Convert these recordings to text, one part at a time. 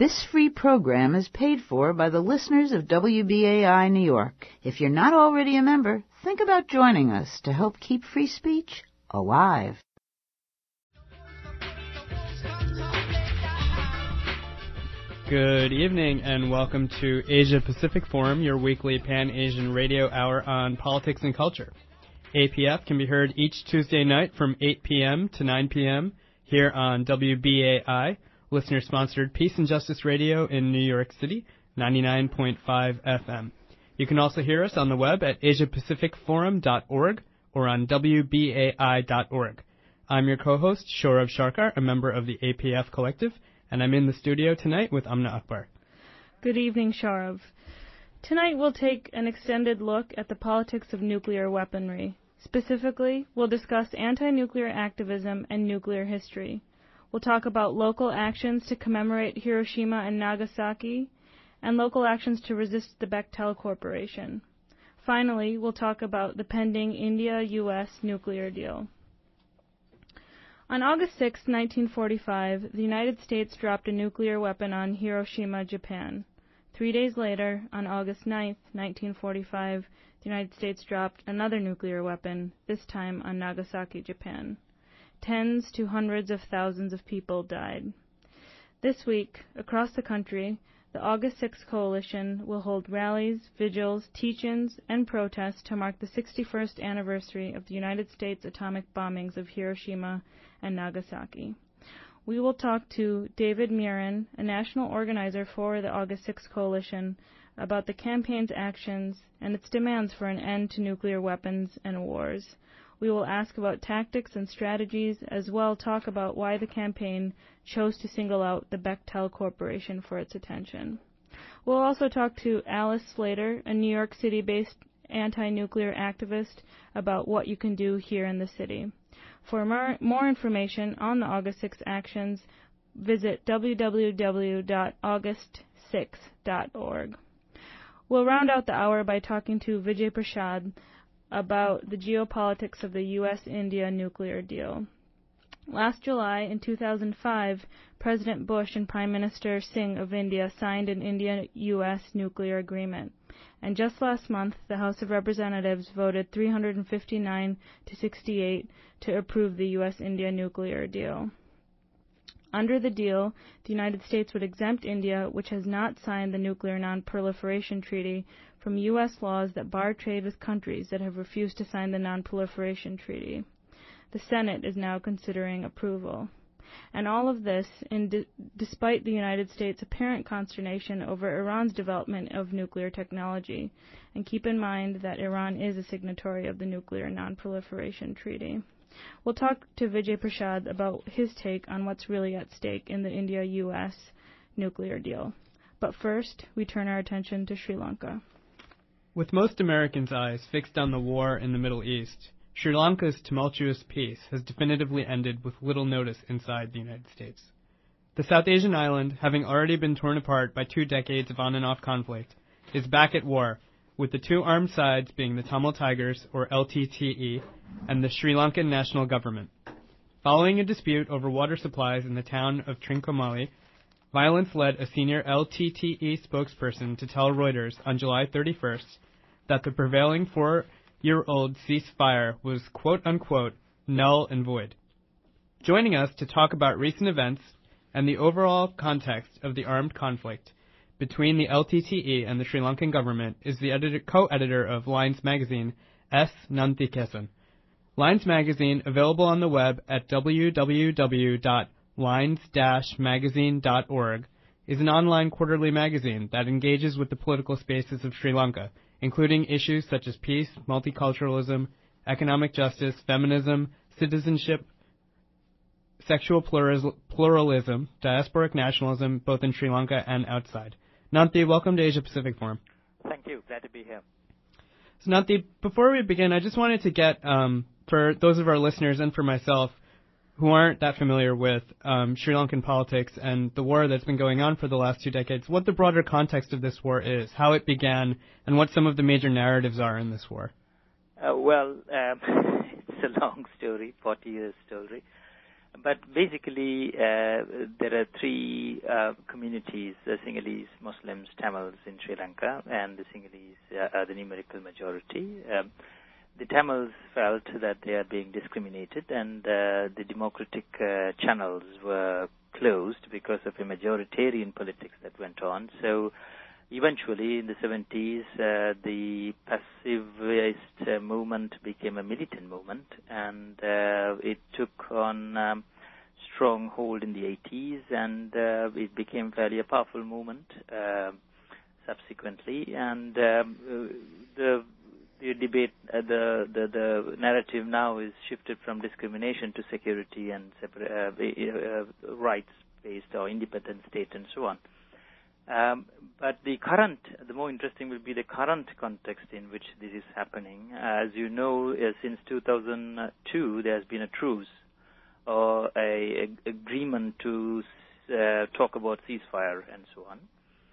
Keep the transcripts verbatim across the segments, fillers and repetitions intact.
This free program is paid for by the listeners of W B A I New York. If you're not already a member, think about joining us to help keep free speech alive. Good evening and welcome to Asia Pacific Forum, your weekly Pan-Asian radio hour on politics and culture. A P F can be heard each Tuesday night from eight p.m. to nine p.m. here on W B A I, listener-sponsored Peace and Justice Radio in New York City, ninety-nine point five F M. You can also hear us on the web at asia pacific forum dot org or on w b a i dot org. I'm your co-host, Shorav Sharkar, a member of the A P F Collective, and I'm in the studio tonight with Amna Akbar. Good evening, Shorav. Tonight we'll take an extended look at the politics of nuclear weaponry. Specifically, we'll discuss anti-nuclear activism and nuclear history. We'll talk about local actions to commemorate Hiroshima and Nagasaki, and local actions to resist the Bechtel Corporation. Finally, we'll talk about the pending India U S nuclear deal. On August sixth, nineteen forty-five, the United States dropped a nuclear weapon on Hiroshima, Japan. Three days later, on August ninth, nineteen forty-five, the United States dropped another nuclear weapon, this time on Nagasaki, Japan. Tens to hundreds of thousands of people died. This week, across the country, the August sixth Coalition will hold rallies, vigils, teach-ins, and protests to mark the sixty-first anniversary of the United States atomic bombings of Hiroshima and Nagasaki. We will talk to David Murin, a national organizer for the August sixth Coalition, about the campaign's actions and its demands for an end to nuclear weapons and wars. We will ask about tactics and strategies, as well talk about why the campaign chose to single out the Bechtel Corporation for its attention. We'll also talk to Alice Slater, a New York City-based anti-nuclear activist, about what you can do here in the city. For more, more information on the August sixth actions, visit w w w dot august six dot org. We'll round out the hour by talking to Vijay Prashad about the geopolitics of the U S India nuclear deal. Last July, in two thousand five, President Bush and Prime Minister Singh of India signed an India U S nuclear agreement. And just last month, the House of Representatives voted three hundred fifty-nine to sixty-eight to approve the U S India nuclear deal. Under the deal, the United States would exempt India, which has not signed the Nuclear Non-Proliferation Treaty, from U S laws that bar trade with countries that have refused to sign the Non-Proliferation Treaty. The Senate is now considering approval. And all of this, in d- despite the United States' apparent consternation over Iran's development of nuclear technology. And keep in mind that Iran is a signatory of the Nuclear Non-Proliferation Treaty. We'll talk to Vijay Prashad about his take on what's really at stake in the India U S nuclear deal. But first, we turn our attention to Sri Lanka. With most Americans' eyes fixed on the war in the Middle East, Sri Lanka's tumultuous peace has definitively ended with little notice inside the United States. The South Asian island, having already been torn apart by two decades of on-and-off conflict, is back at war, with the two armed sides being the Tamil Tigers, or L T T E, and the Sri Lankan National Government. Following a dispute over water supplies in the town of Trincomalee, violence led a senior L T T E spokesperson to tell Reuters on July thirty-first that the prevailing four-year-old ceasefire was quote-unquote null and void. Joining us to talk about recent events and the overall context of the armed conflict between the L T T E and the Sri Lankan government is the editor, co-editor of Lines magazine, S. Nanthikesan. Lines magazine, available on the web at w w w dot lines dash magazine dot org, is an online quarterly magazine that engages with the political spaces of Sri Lanka, including issues such as peace, multiculturalism, economic justice, feminism, citizenship, sexual pluralism, diasporic nationalism, both in Sri Lanka and outside. Nanthi, welcome to Asia Pacific Forum. Thank you. Glad to be here. So, Nanthi, before we begin, I just wanted to get, um, for those of our listeners and for myself who aren't that familiar with um, Sri Lankan politics and the war that's been going on for the last two decades, what the broader context of this war is, how it began, and what some of the major narratives are in this war. Uh, well, um, it's a long story, forty years story. but basically, uh, there are three uh, communities, the Sinhalese, Muslims, Tamils in Sri Lanka, and the Sinhalese uh, are the numerical majority. Um, the Tamils felt that they are being discriminated, and uh, the democratic uh, channels were closed because of a majoritarian politics that went on. So eventually, in the seventies, uh, the pacifist uh, movement became a militant movement, and uh, it took on um, strong hold in the eighties, and uh, it became fairly a powerful movement uh, subsequently. And um, the the debate, uh, the, the the narrative now is shifted from discrimination to security and separa- uh, uh, rights-based or independent state and so on. Um, but the current, the more interesting will be the current context in which this is happening. As you know, uh, since two thousand two, there has been a truce or a, a agreement to uh, talk about ceasefire and so on.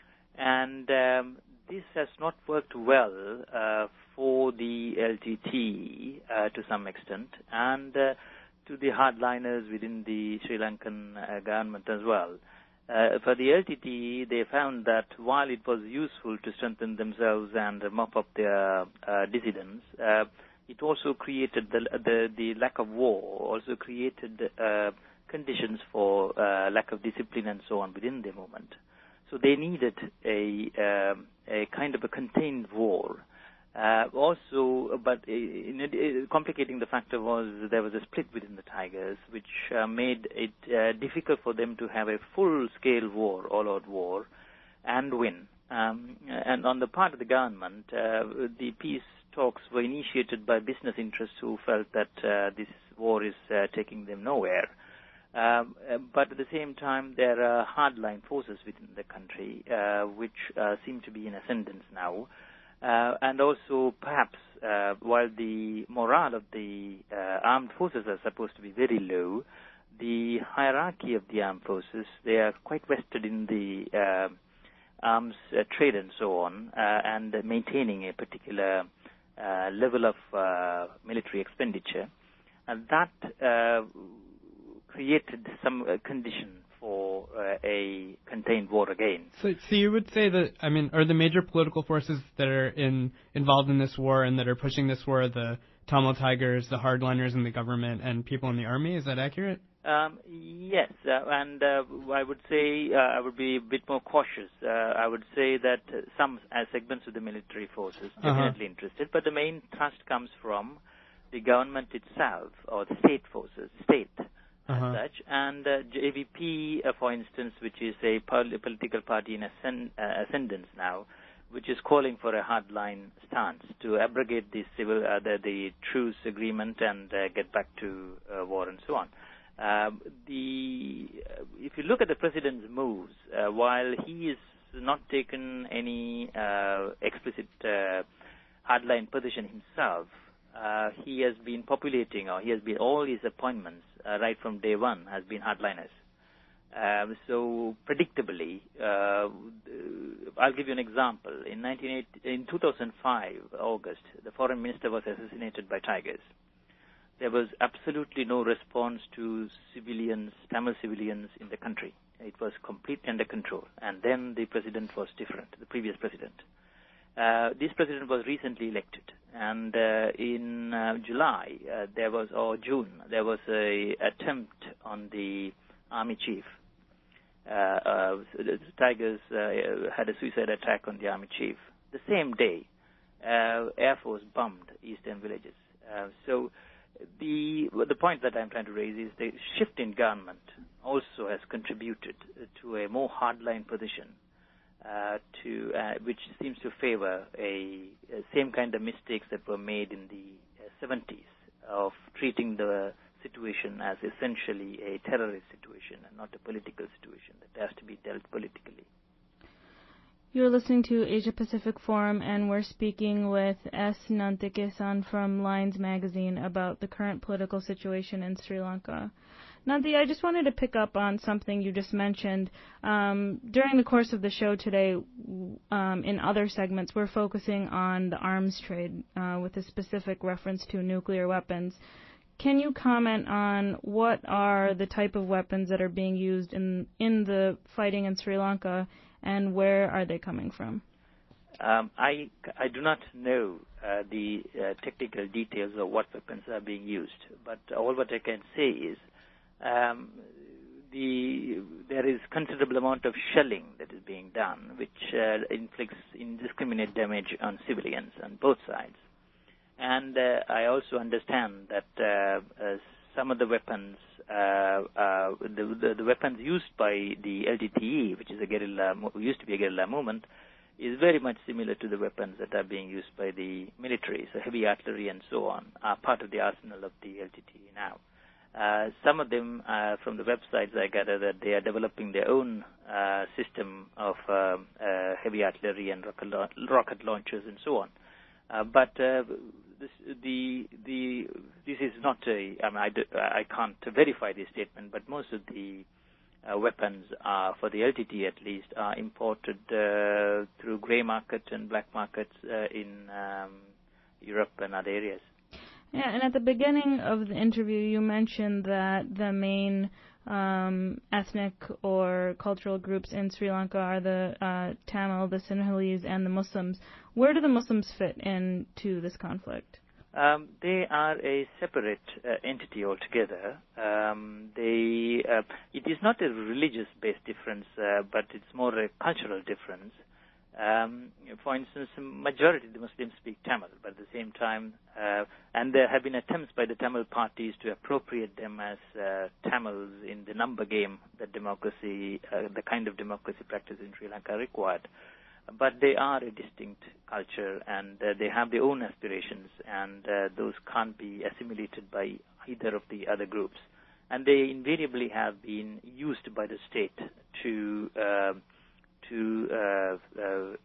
And um, this has not worked well uh, for the L T T uh, to some extent, and uh, to the hardliners within the Sri Lankan uh, government as well. Uh, for the L T T, they found that while it was useful to strengthen themselves and uh, mop up their uh, dissidents, uh, it also created the, the the lack of war, also created uh, conditions for uh, lack of discipline and so on within the movement. So they needed a um, a kind of a contained war. Uh, also, but in, in, complicating the factor was there was a split within the Tigers, which uh, made it uh, difficult for them to have a full-scale war, all-out war, and win. Um, and on the part of the government, uh, the peace talks were initiated by business interests who felt that uh, this war is uh, taking them nowhere. Um, uh, but at the same time, there are hardline forces within the country uh, which uh, seem to be in ascendance now. Uh, and also, perhaps, uh, while the morale of the uh, armed forces are supposed to be very low, the hierarchy of the armed forces, they are quite vested in the uh, arms uh, trade and so on, uh, and maintaining a particular uh, level of uh, military expenditure. And that uh, created some uh, condition for uh, a contained war again. So, so you would say that, I mean, are the major political forces that are in, involved in this war and that are pushing this war the Tamil Tigers, the hardliners in the government, and people in the army? Is that accurate? Um, yes, uh, and uh, I would say uh, I would be a bit more cautious. Uh, I would say that uh, some uh, segments of the military forces are definitely uh-huh. interested, but the main thrust comes from the government itself or the state forces, state. Uh-huh. As such, and uh, J V P, uh, for instance, which is a pol- political party in ascend- uh, ascendance now, which is calling for a hardline stance to abrogate the civil, uh, the, the truce agreement and uh, get back to uh, war and so on. Um, the uh, if you look at the president's moves, uh, while he has not taken any uh, explicit uh, hardline position himself, uh, he has been populating, or he has been all his appointments. Uh, right from day one has been hardliners. Um, so predictably, uh, I'll give you an example. In nineteen eighty, in two thousand five, August, the foreign minister was assassinated by Tigers. There was absolutely no response to civilians, Tamil civilians in the country. It was completely under control. And then the president was different, the previous president. Uh, this president was recently elected, and uh, in uh, July uh, there was, or June, there was a attempt on the army chief. Uh, uh, the Tigers uh, had a suicide attack on the army chief. The same day, uh, Air Force bombed eastern villages. Uh, so the the point that I'm trying to raise is the shift in government also has contributed to a more hardline position. Uh, to uh, which seems to favor a, a same kind of mistakes that were made in the uh, seventies of treating the situation as essentially a terrorist situation and not a political situation that has to be dealt politically. You're listening to Asia Pacific Forum, and we're speaking with S. Nantike-san from Lines Magazine about the current political situation in Sri Lanka. Nanti, I just wanted to pick up on something you just mentioned. Um, during the course of the show today, um, in other segments, we're focusing on the arms trade uh, with a specific reference to nuclear weapons. can you comment on what are the type of weapons that are being used in in the fighting in Sri Lanka, and where are they coming from? Um, I, I do not know uh, the uh, technical details of what weapons are being used, but all what I can say is um, the there is considerable amount of shelling that is being done, which uh, inflicts indiscriminate damage on civilians on both sides. And uh, I also understand that uh, uh, some of the weapons, uh, uh, the, the, the weapons used by the L T T E, which is a guerrilla, used to be a guerrilla movement, is very much similar to the weapons that are being used by the military. So heavy artillery and so on are part of the arsenal of the L T T E now. Uh, some of them, uh, from the websites I gather, that they are developing their own uh, system of uh, uh, heavy artillery and rocket, la- rocket launchers and so on. Uh, but uh, this, the the this is not a. I mean, I, do, I can't verify this statement, but most of the uh, weapons are, for the L T T E at least, are imported uh, through grey market and black markets uh, in um, Europe and other areas. Yeah, and at the beginning of the interview, you mentioned that the main um, ethnic or cultural groups in Sri Lanka are the uh, Tamil, the Sinhalese, and the Muslims. Where do the Muslims fit into this conflict? Um, they are a separate uh, entity altogether. Um, they, uh, it is not a religious-based difference, uh, but it's more a cultural difference. Um, for instance, the majority of the Muslims speak Tamil, but at the same time, uh, and there have been attempts by the Tamil parties to appropriate them as uh, Tamils in the number game that democracy, uh, the kind of democracy practiced in Sri Lanka required. But they are a distinct culture, and uh, they have their own aspirations, and uh, those can't be assimilated by either of the other groups. And they invariably have been used by the state to uh, to uh, uh,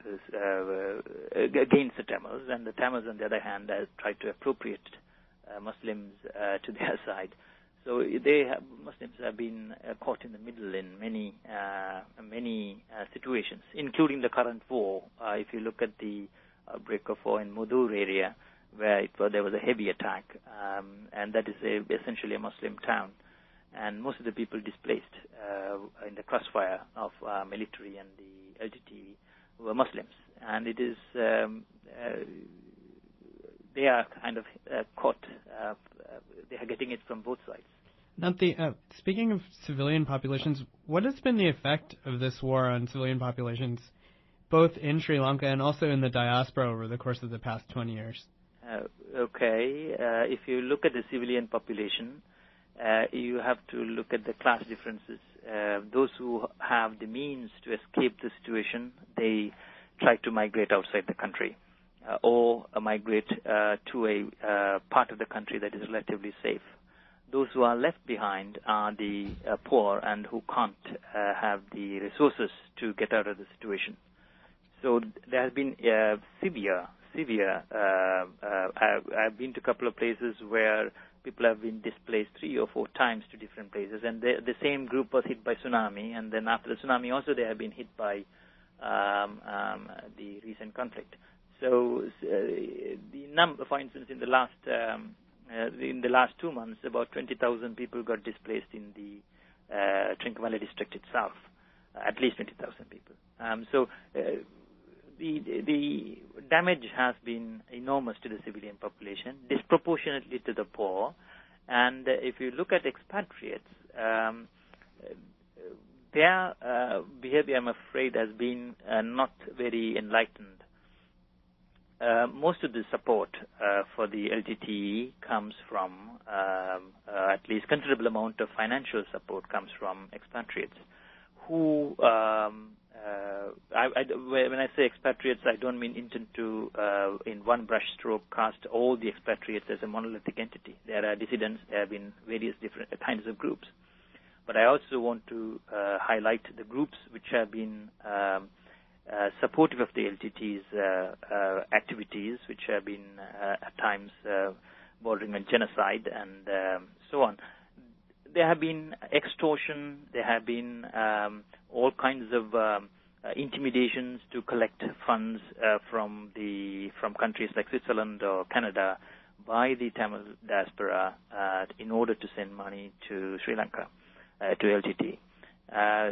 uh, against the Tamils, and the Tamils, on the other hand, have tried to appropriate uh, Muslims uh, to their side. So they have, Muslims have been uh, caught in the middle in many uh, many uh, situations, including the current war. Uh, if you look at the outbreak of war in Mudur area, where it, well, there was a heavy attack, um, and that is a, essentially a Muslim town. And most of the people displaced uh, in the crossfire of uh, military and the L T T E were Muslims. And it is, um, uh, they are kind of uh, caught, uh, they are getting it from both sides. Now, the, uh, speaking of civilian populations, what has been the effect of this war on civilian populations, both in Sri Lanka and also in the diaspora over the course of the past twenty years? Uh, okay, uh, if you look at the civilian population, Uh, you have to look at the class differences. Uh, those who have the means to escape the situation, they try to migrate outside the country uh, or uh, migrate uh, to a uh, part of the country that is relatively safe. Those who are left behind are the uh, poor and who can't uh, have the resources to get out of the situation. So there has been uh, severe, severe, uh, uh, I've, I've been to a couple of places where people have been displaced three or four times to different places, and the, the same group was hit by tsunami, and then after the tsunami also they have been hit by um, um, the recent conflict. So uh, the number, for instance, in the last um, uh, in the last two months, about twenty thousand people got displaced in the uh, Trincomalee district itself, uh, at least twenty thousand people. Um, so. Uh, The, the damage has been enormous to the civilian population, disproportionately to the poor. And uh, if you look at expatriates, um, their uh, behavior, I'm afraid, has been uh, not very enlightened. Uh, most of the support uh, for the L T T E comes from, um, uh, at least considerable amount of financial support comes from expatriates who um, Uh, I, I, when I say expatriates, I don't mean intend to, uh, in one brush stroke, cast all the expatriates as a monolithic entity. There are dissidents, there have been various different kinds of groups. But I also want to uh, highlight the groups which have been um, uh, supportive of the L T T E's uh, uh, activities, which have been uh, at times uh, bordering on genocide and um, so on. There have been extortion, there have been um, all kinds of um, uh, intimidations to collect funds uh, from the from countries like Switzerland or Canada by the Tamil diaspora uh, in order to send money to Sri Lanka, uh, to L T T. Uh,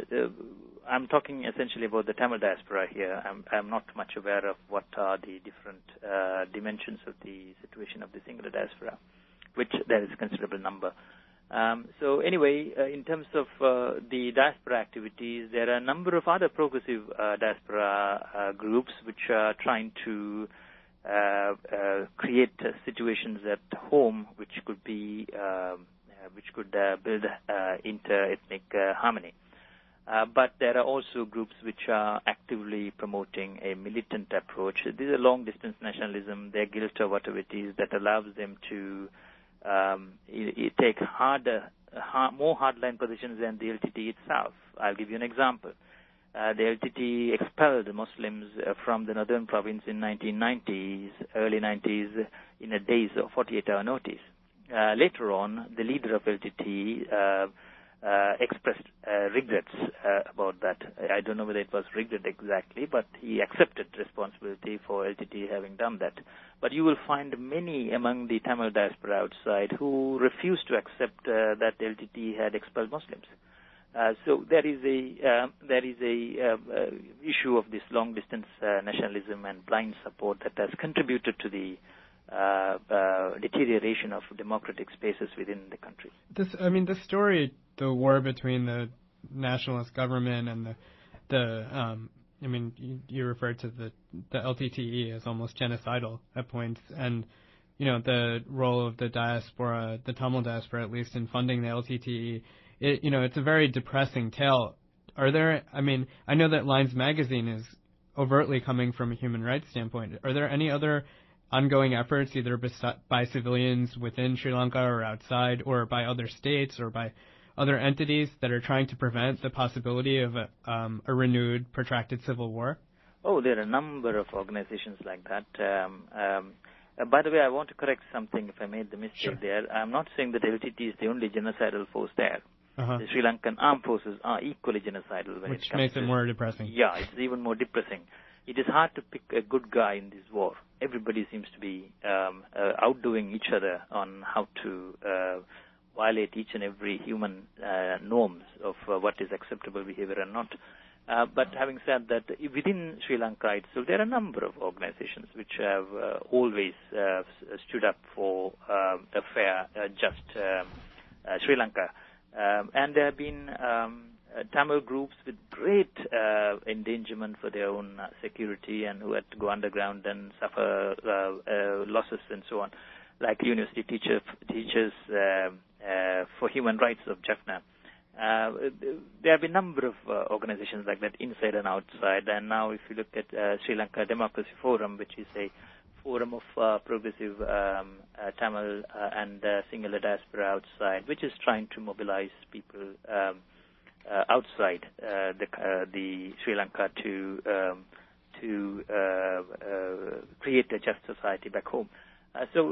I'm talking essentially about the Tamil diaspora here. I'm, I'm not much aware of what are the different uh, dimensions of the situation of the singular diaspora, which there is a considerable number. Um, so anyway, uh, in terms of uh, the diaspora activities, there are a number of other progressive uh, diaspora uh, groups which are trying to uh, uh, create uh, situations at home which could be um, uh, which could uh, build uh, inter-ethnic uh, harmony. Uh, but there are also groups which are actively promoting a militant approach. These are long-distance nationalism, their guilt or whatever it is that allows them to um, it, it take harder, hard, more hardline positions than the L T T itself. I'll give you an example. Uh, the L T T expelled Muslims uh, from the northern province in nineteen nineties, early nineties, in a day's or forty-eight hour notice. Uh, later on, the leader of L T T uh, Uh, expressed uh, regrets uh, about that. I don't know whether it was regret exactly, but he accepted responsibility for L T T having done that. But you will find many among the Tamil diaspora outside who refuse to accept uh, that L T T had expelled Muslims. Uh, so there is a uh, there is a uh, uh, issue of this long distance uh, nationalism and blind support that has contributed to the Uh, uh, deterioration of democratic spaces within the country. This, I mean, the story, the war between the nationalist government and the, the um, I mean, you, you referred to the the L T T E as almost genocidal at points, and you know the role of the diaspora, the Tamil diaspora, at least in funding the L T T E. It, you know, it's a very depressing tale. Are there? I mean, I know that Lines Magazine is overtly coming from a human rights standpoint. Are there any other ongoing efforts, either by civilians within Sri Lanka or outside, or by other states or by other entities that are trying to prevent the possibility of a, um, a renewed, protracted civil war? Oh, there are a number of organizations like that. Um, um, uh, by the way, I want to correct something if I made the mistake sure. there. I'm not saying that L T T is the only genocidal force there. Uh-huh. The Sri Lankan armed forces are equally genocidal when Which it comes makes to, it more depressing. Yeah, it's even more depressing. It is hard to pick a good guy in this war. Everybody seems to be um, uh, outdoing each other on how to uh, violate each and every human uh, norms of uh, what is acceptable behavior and not. Uh, but having said that, within Sri Lanka itself, there are a number of organizations which have uh, always uh, stood up for uh, a fair, uh, just um, uh, Sri Lanka. Um, and there have been um, Uh, Tamil groups with great uh, endangerment for their own uh, security and who had to go underground and suffer uh, uh, losses and so on, like University Teacher, Teachers uh, uh, for Human Rights of Jaffna. Uh, there have been a number of uh, organizations like that inside and outside, and now if you look at uh, Sri Lanka Democracy Forum, which is a forum of uh, progressive um, uh, Tamil uh, and uh, singular diaspora outside, which is trying to mobilize people um, Uh, outside uh, the, uh, the Sri Lanka to um, to uh, uh, create a just society back home. Uh, so,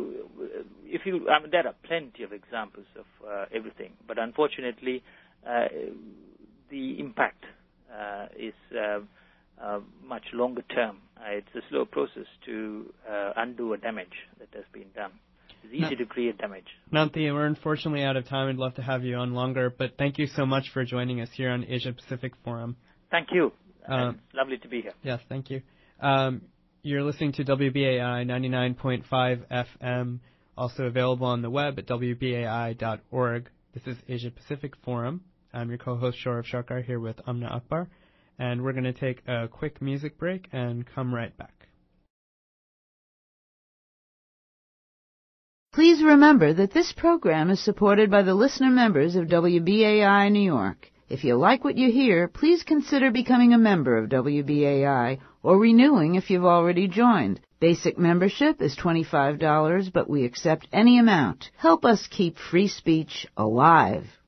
if you, I mean, there are plenty of examples of uh, everything, but unfortunately, uh, the impact uh, is uh, uh, much longer term. Uh, it's a slow process to uh, undo a damage that has been done. It's easy no, to create damage. Nanthi, we're unfortunately out of time. I'd love to have you on longer, but thank you so much for joining us here on Asia Pacific Forum. Thank you. Uh, uh, lovely to be here. Yes, thank you. Um, you're listening to W B A I ninety-nine point five F M, also available on the web at W B A I dot org. This is Asia Pacific Forum. I'm your co-host, Shorav Sharkar, here with Amna Akbar, and we're going to take a quick music break and come right back. Please remember that this program is supported by the listener members of W B A I New York. If you like what you hear, please consider becoming a member of W B A I or renewing if you've already joined. Basic membership is twenty-five dollars, but we accept any amount. Help us keep free speech alive.